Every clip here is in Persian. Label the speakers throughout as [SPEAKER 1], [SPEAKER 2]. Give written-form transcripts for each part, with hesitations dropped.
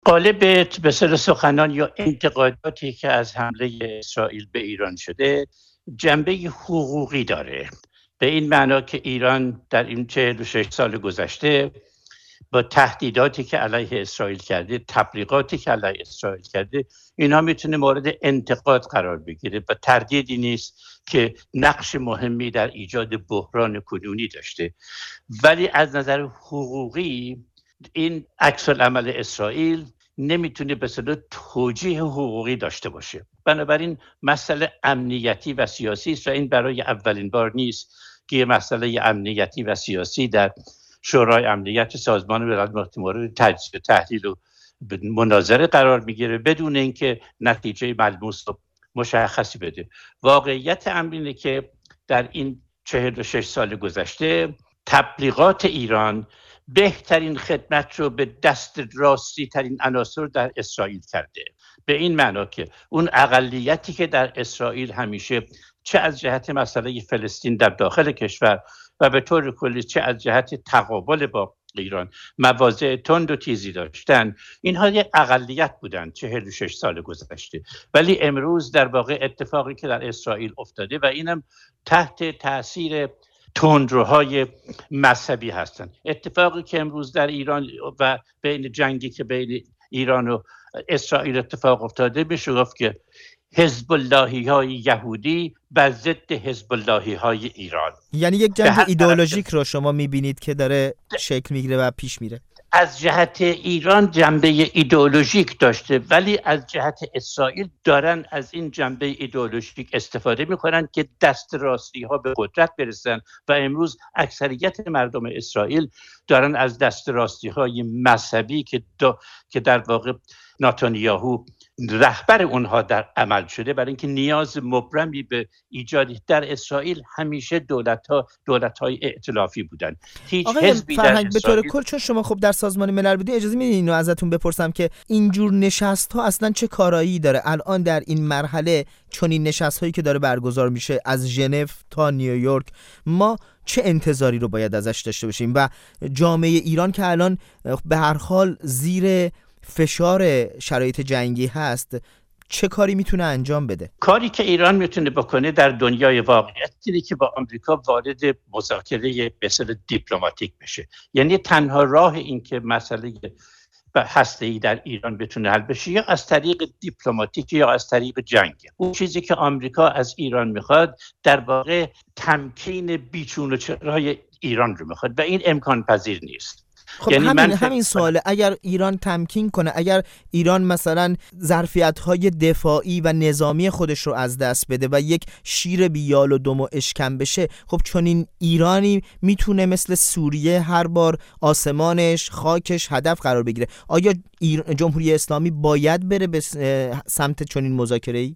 [SPEAKER 1] قالب به سر سخنان یا انتقاداتی که از حمله اسرائیل به ایران شده جنبه حقوقی داره، به این معنا که ایران در این 46 سال گذشته با تهدیداتی که علیه اسرائیل کرده، تبلیغاتی که علیه اسرائیل کرده، اینها میتونه مورد انتقاد قرار بگیره و تردیدی نیست که نقش مهمی در ایجاد بحران کنونی داشته. ولی از نظر حقوقی این عکس العمل اسرائیل نمیتونه به صورت توجیه حقوقی داشته باشه. بنابراین مسئله امنیتی و سیاسی است و این برای اولین بار نیست که یه مسئله امنیتی و سیاسی در شورای امنیت سازمان ملل مورد تجزیه و تحلیل و مناظره قرار میگیره بدون اینکه نتیجه ملموس و مشخصی بده. واقعیت امر اینه که در این 46 سال گذشته تبلیغات ایران بهترین خدمت رو به دست راستی ترین عناصر در اسرائیل کرده، به این معنا که اون اقلیتی که در اسرائیل همیشه چه از جهت مسئله فلسطین در داخل کشور و به طور کلی چه از جهت تقابل با ایران مواضع تند و تیزی داشتن، اینها یک اقلیت بودن 46 سال گذشته. ولی امروز در واقع اتفاقی که در اسرائیل افتاده و اینم تحت تاثیر تندروهای مذهبی هستند، اتفاقی که امروز در ایران و بین جنگی که بین ایران و اسرائیل اتفاق افتاده، میشه گفت که حزب اللهی های یهودی بر ضد حزب اللهی های ایران،
[SPEAKER 2] یعنی یک جنگ ایدئولوژیک رو شما میبینید که داره شکل میگیره و پیش میره.
[SPEAKER 1] از جهت ایران جنبه ایدئولوژیک داشته، ولی از جهت اسرائیل دارن از این جنبه ایدئولوژیک استفاده میکنن که دست راستی ها به قدرت برسن و امروز اکثریت مردم اسرائیل دارن از دست راستی های مذهبی که در واقع نتانیاهو رهبر اونها در عمل شده، برای اینکه نیاز مبرمی به ایجاد در اسرائیل همیشه دولت‌های ائتلافی بودن. هیچ حزبی در
[SPEAKER 2] اسرائیل به طور کل، چون شما خب در سازمان ملل بودید، اجازه میدید اینو ازتون بپرسم که اینجور نشست‌ها اصلا چه کارایی داره الان در این مرحله؟ چون این نشست‌هایی که داره برگزار میشه از ژنو تا نیویورک، ما چه انتظاری رو باید ازش داشته باشیم؟ و جامعه ایران که الان به هر حال زیر فشار شرایط جنگی هست، چه کاری میتونه انجام بده؟
[SPEAKER 1] کاری که ایران میتونه بکنه در دنیای واقعیت اینه که با آمریکا وارد مذاکره مثل دیپلماتیک بشه. یعنی تنها راه این که مسئله هسته‌ای در ایران بتونه حل بشه یا از طریق دیپلماتیک یا از طریق جنگ. اون چیزی که آمریکا از ایران میخواد در واقع تمکین بیچون و چرای ایران رو میخواد و این امکان پذیر نیست.
[SPEAKER 2] خب یعنی همین سواله، اگر ایران تمکین کنه، اگر ایران مثلا ظرفیت‌های دفاعی و نظامی خودش رو از دست بده و یک شیر بیال و دم و اشکم بشه، خب چون این ایرانی میتونه مثل سوریه هر بار آسمانش خاکش هدف قرار بگیره. آیا جمهوری اسلامی باید بره به سمت چنین مذاکره‌ای؟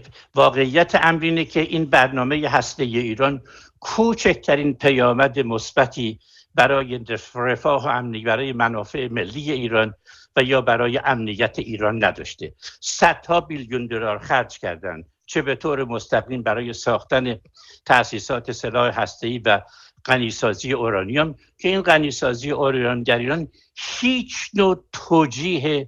[SPEAKER 1] واقعیت امر اینه که این برنامه هسته‌ای ایران کوچکترین پیامد مثبتی برای رفاه و امنیت، برای منافع ملی ایران و یا برای امنیت ایران نداشته. صدها بیلیون دلار خرج کردن، چه به طور مستقیم برای ساختن تأسیسات سلاح هسته‌ای و غنیسازی اورانیوم که این غنیسازی اورانیوم در ایران هیچ نوع توجیه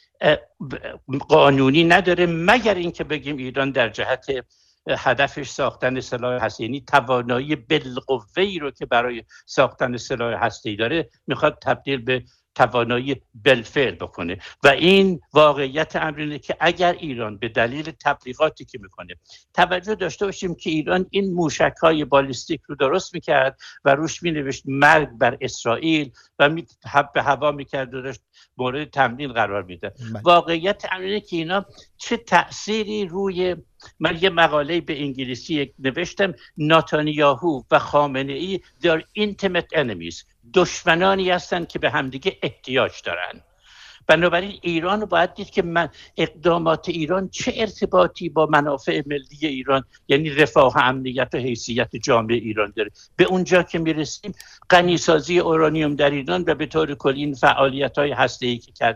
[SPEAKER 1] قانونی نداره، مگر اینکه بگیم ایران در جهت هدفش ساختن سلاح هسته‌ای توانایی بالقوه‌ای رو که برای ساختن سلاح هسته‌ای داره میخواد تبدیل به توانایی بالفعل بکنه. و این واقعیت امر اینه که اگر ایران به دلیل تبلیغاتی که میکنه، توجه داشته باشیم که ایران این موشک‌های بالیستیک رو درست میکرد و روش مینوشت مرگ بر اسرائیل و به هوا میکرد و داشت مورد تمرین قرار میده. واقعیت امر اینه که اینا چه تأثیری روی، من یه مقاله به انگلیسی نوشتم، نتانیاهو و خامنه‌ای they are intimate enemies، دشمنانی هستند که به همدیگه احتیاج دارن. بنابراین ایران رو باید دید که اقدامات ایران چه ارتباطی با منافع ملی ایران، یعنی رفاه و امنیت و حیثیت جامعه ایران داره. به اونجا که میرسیم غنیسازی اورانیوم در ایران و به طور کلی این فعالیت‌های هسته‌ای که کردن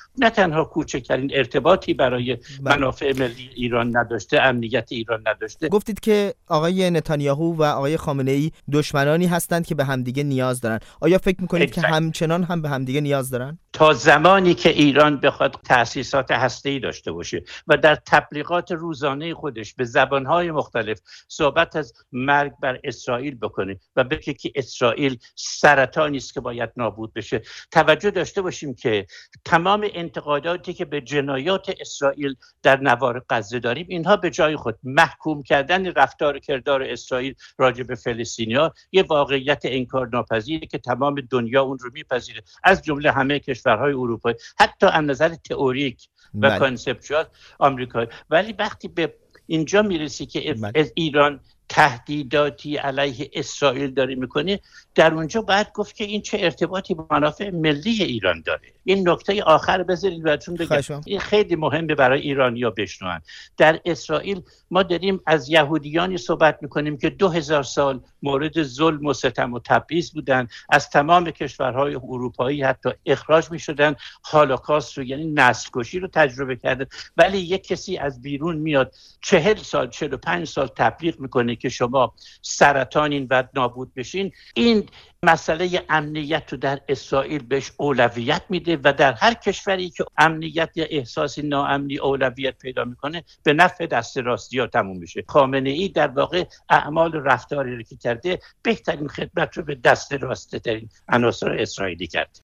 [SPEAKER 1] نه تنها کوچکترین ارتباطی برای منافع ملی ایران نداشته، امنیت ایران نداشته.
[SPEAKER 2] گفتید که آقای نتانیاهو و آقای خامنه‌ای دشمنانی هستند که به همدیگه نیاز دارن. آیا فکر می‌کنید که همچنان هم به همدیگه نیاز دارن؟
[SPEAKER 1] تا زمانی که ایران بخواد تأسیسات هسته‌ای داشته باشه و در تبلیغات روزانه خودش به زبان‌های مختلف صحبت از مرگ بر اسرائیل بکنه و بگه که اسرائیل سرطانی است که باید نابود بشه، توجه داشته باشیم که تمام انتقاداتی که به جنایات اسرائیل در نوار غزه داریم، اینها به جای خود محکوم کردن رفتار و کردار اسرائیل راجع به فلسطینی‌ها یه واقعیت انکارناپذیری که تمام دنیا اون رو میپذیره، از جمله همه کشورهای اروپایی، حتی از نظر تئوریک و کانسپچوال آمریکایی. ولی وقتی به اینجا میرسی که ایران تهدیداتی علیه اسرائیل داره میکنه، در اونجا باید گفت که این چه ارتباطی با منافع ملی ایران داره. این نکته آخر بذارید براتون بگم، این خیلی مهمه برای ایرانی‌ها بشنون. در اسرائیل ما داریم از یهودیانی صحبت میکنیم که 2000 سال مورد ظلم و ستم و تبعیض بودن، از تمام کشورهای اروپایی حتی اخراج میشدن، هولوکاست رو یعنی نسل کشی رو تجربه کردن. ولی یک کسی از بیرون میاد 40 سال 45 سال تبلیغ میکنه که شما سرطانین و نابود بشین. این مسئله امنیت رو در اسرائیل بهش اولویت میده و در هر کشوری که امنیت یا احساس ناامنی اولویت پیدا میکنه به نفع دست راستی ها تموم میشه. خامنه ای در واقع اعمال و رفتاری رو که کرده بهترین خدمت رو به دست راسته ترین عناصر اسرائیلی کرده.